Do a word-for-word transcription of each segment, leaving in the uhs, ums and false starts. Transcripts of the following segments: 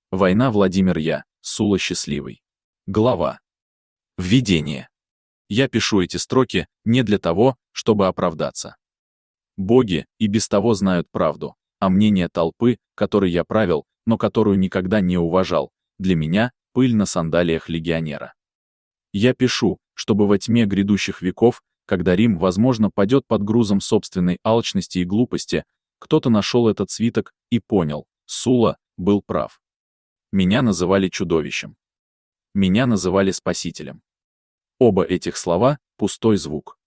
Война Владимир Я, Сула счастливый. Глава. Введение. Я пишу эти строки не для того, чтобы оправдаться. Боги и без того знают правду, а мнение толпы, которой я правил, но которую никогда не уважал, для меня — пыль на сандалиях легионера. Я пишу, чтобы во тьме грядущих веков, когда Рим, возможно, падет под грузом собственной алчности и глупости, кто-то нашел этот свиток и понял, Сула был прав. Меня называли чудовищем. Меня называли спасителем. Оба этих слова — пустой звук.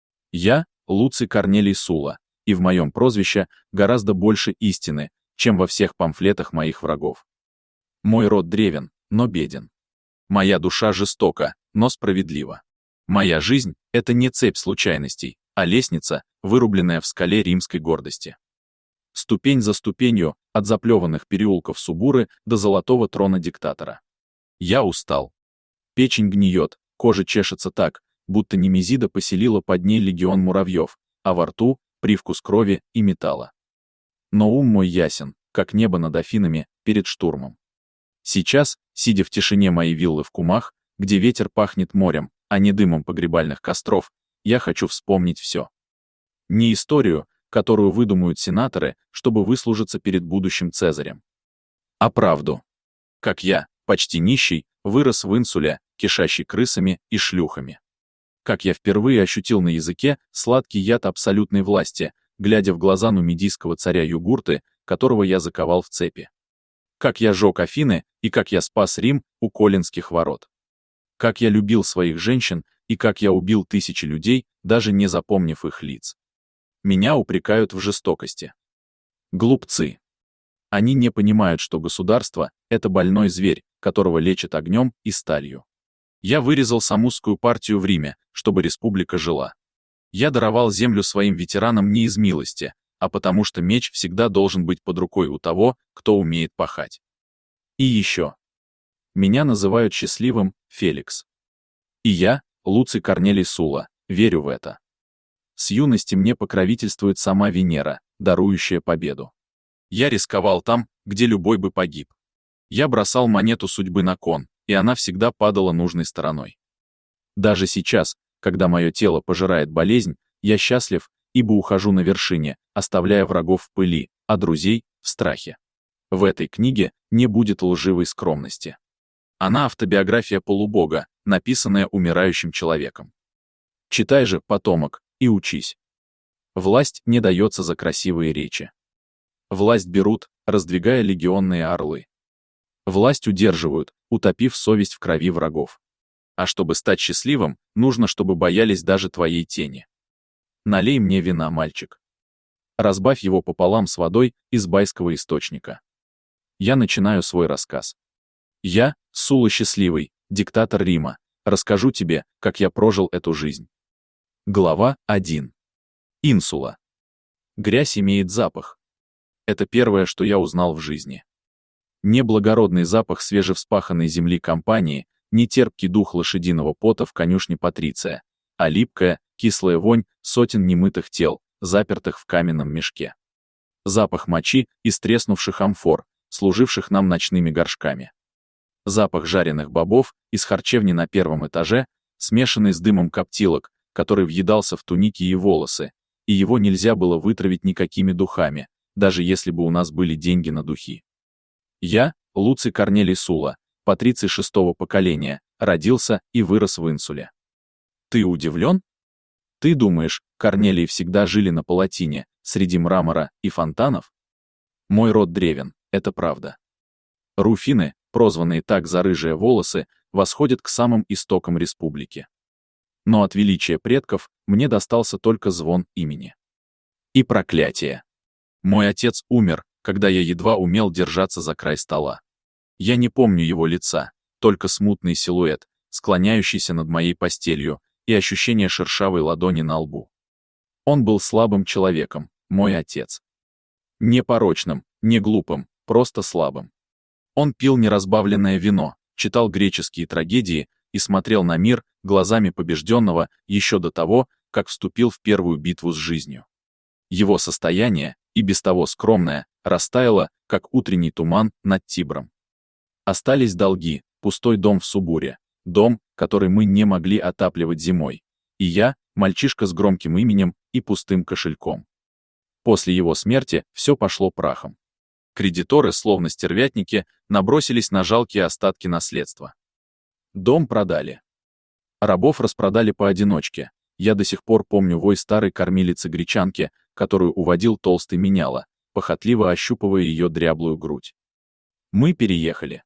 Я — Луций Корнелий Сула, и в моем прозвище гораздо больше истины, чем во всех памфлетах моих врагов. Мой род древен, но беден. Моя душа жестока, но справедлива. Моя жизнь — это не цепь случайностей, а лестница, вырубленная в скале римской гордости. Ступень за ступенью, от заплеванных переулков Субуры до золотого трона диктатора. Я устал. Печень гниет, кожа чешется так, будто Немезида поселила под ней легион муравьев, а во рту — привкус крови и металла. Но ум мой ясен, как небо над Афинами, перед штурмом. Сейчас, сидя в тишине моей виллы в Кумах, где ветер пахнет морем, а не дымом погребальных костров, я хочу вспомнить все. Не историю, которую выдумают сенаторы, чтобы выслужиться перед будущим Цезарем, а правду. Как я, почти нищий, вырос в инсуле, кишащий крысами и шлюхами. Как я впервые ощутил на языке сладкий яд абсолютной власти, глядя в глаза нумидийского царя Югурты, которого я заковал в цепи. Как я жег Афины и как я спас Рим у Колинских ворот. Как я любил своих женщин и как я убил тысячи людей, даже не запомнив их лиц. Меня упрекают в жестокости. Глупцы. Они не понимают, что государство — это больной зверь, которого лечат огнем и сталью. Я вырезал самусскую партию в Риме, чтобы республика жила. Я даровал землю своим ветеранам не из милости, а потому что меч всегда должен быть под рукой у того, кто умеет пахать. И еще. Меня называют счастливым Феликс. И я, Луций Корнелий Сула, верю в это. С юности мне покровительствует сама Венера, дарующая победу. Я рисковал там, где любой бы погиб. Я бросал монету судьбы на кон, и она всегда падала нужной стороной. Даже сейчас, когда мое тело пожирает болезнь, я счастлив, ибо ухожу на вершине, оставляя врагов в пыли, а друзей — в страхе. В этой книге не будет лживой скромности. Она автобиография полубога, написанная умирающим человеком. Читай же, потомок, и учись. Власть не дается за красивые речи. Власть берут, раздвигая легионные орлы. Власть удерживают, утопив совесть в крови врагов. А чтобы стать счастливым, нужно, чтобы боялись даже твоей тени. Налей мне вина, мальчик. Разбавь его пополам с водой из байского источника. Я начинаю свой рассказ. Я, Сула счастливый, диктатор Рима, расскажу тебе, как я прожил эту жизнь. Глава один. Инсула. Грязь имеет запах. Это первое, что я узнал в жизни. Не благородный запах свежевспаханной земли Кампании, не терпкий дух лошадиного пота в конюшне Патриция, а липкая, кислая вонь сотен немытых тел, запертых в каменном мешке. Запах мочи из треснувших амфор, служивших нам ночными горшками. Запах жареных бобов из харчевни на первом этаже, смешанный с дымом коптилок, который въедался в туники и волосы, и его нельзя было вытравить никакими духами, даже если бы у нас были деньги на духи. Я, Луций Корнелий Сула, патриций шестого поколения, родился и вырос в инсуле. Ты удивлен? Ты думаешь, Корнелии всегда жили на Палатине, среди мрамора и фонтанов? Мой род древен, это правда. Руфины, прозванные так за рыжие волосы, восходят к самым истокам республики. Но от величия предков мне достался только звон имени. И проклятие. Мой отец умер, когда я едва умел держаться за край стола. Я не помню его лица, только смутный силуэт, склоняющийся над моей постелью, и ощущение шершавой ладони на лбу. Он был слабым человеком, мой отец. Не порочным, не глупым, просто слабым. Он пил неразбавленное вино, читал греческие трагедии и смотрел на мир глазами побежденного еще до того, как вступил в первую битву с жизнью. Его состояние, и без того скромное, растаяло, как утренний туман над Тибром. Остались долги, пустой дом в Субуре, дом, который мы не могли отапливать зимой. И я, мальчишка с громким именем и пустым кошельком. После его смерти все пошло прахом. Кредиторы, словно стервятники, набросились на жалкие остатки наследства. Дом продали. Рабов распродали поодиночке. Я до сих пор помню вой старой кормилицы-гречанки, которую уводил толстый меняла, похотливо ощупывая ее дряблую грудь. Мы переехали.